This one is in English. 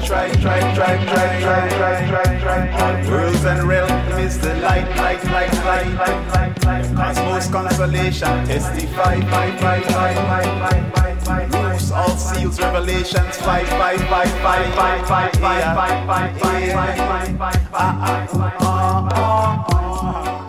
Worlds and realm is the light. Cosmos consolation testify. Loose all seals, revelations 5.